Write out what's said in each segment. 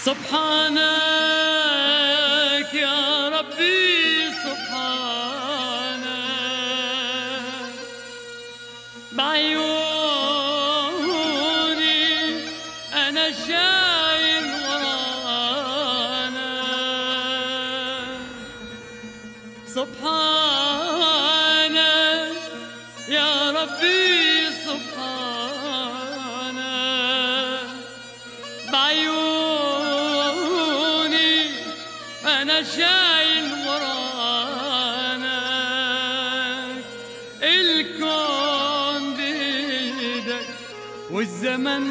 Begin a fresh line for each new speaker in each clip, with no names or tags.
سبحانك يا ربي سبحانك، بعيوني أنا شايل ورانا. سبحانك يا ربي سبحانك، بعيوني أنا شايل ورانك. الكون بيدك والزمن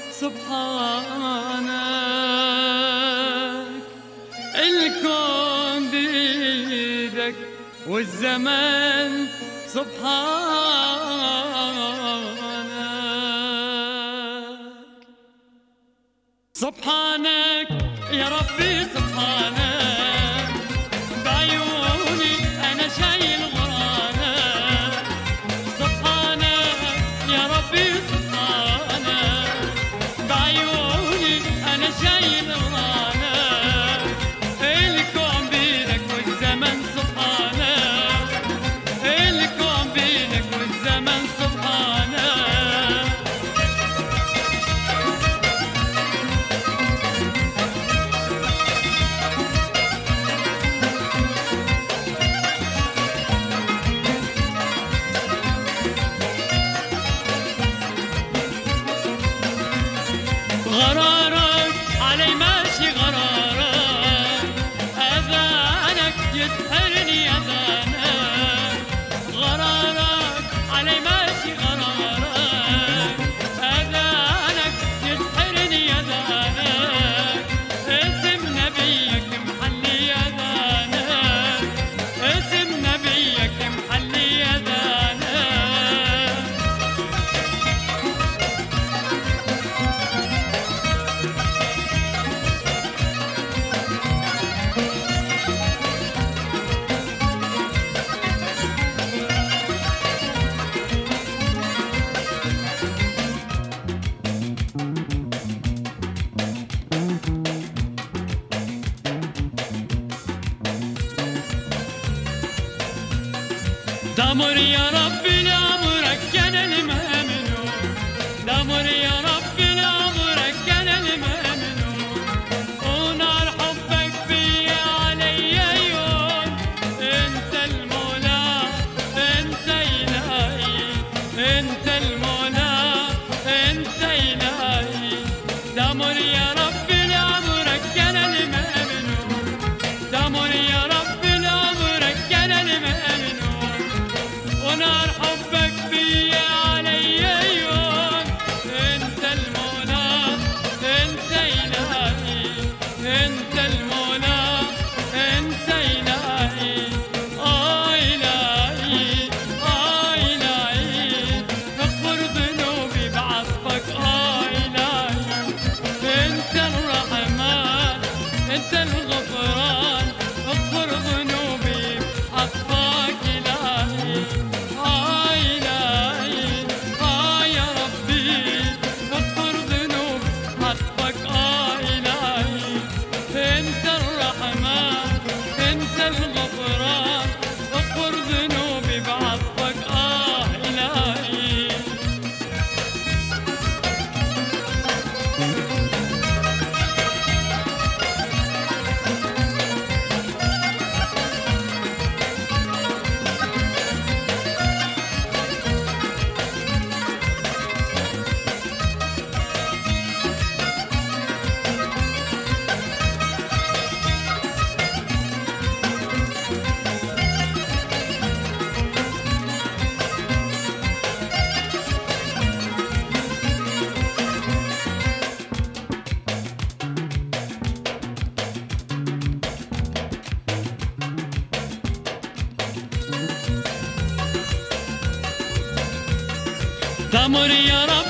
سبحانك، الكون بيدك والزمن سبحانك. سبحانك يا ربي سبحانك، بعيوني أنا شايل غرانك. سبحانك يا ربي سبحانك، بعيوني أنا شايل غرانك. الكون بيدك والزمن سبحانك، الكون بيدك والزمن سبحانك. غرارك علي ماشي غرارك، أذانك يسحرني أذانك. غرارك علي ماشي غرارك، أذانك يسحرني أذانك. اسم نبيك محلي أذانك، اسم نبيك محلي أذانك. دمر يا ربي لأمرك كان المأمنون، دمر يا ربي لأمرك كان المأمنون. ونار حبك بيا علي يوم، انت المولى انت إلهي، انت المولى انت إلهي. دمر يا ربي لأمرك كان المأمنون، دمر يا ربي لأمرك كان المأمنون. ونار حبك بيا علي يوم، انت المولى انت إلهي، انت المولى انت إلهي. إلهي إلهي، اغفر ذنوبي بعطفك. إلهي انت الرحمن انت الغفران، اغفر ذنوبي بعطفك. إلهي إلهي يا ربي، اغفر ذنوب عطفك. إلهي انت الرحمن انت الغفران، اغفر ذنوبي بعطفك. إلهي دمر يا رب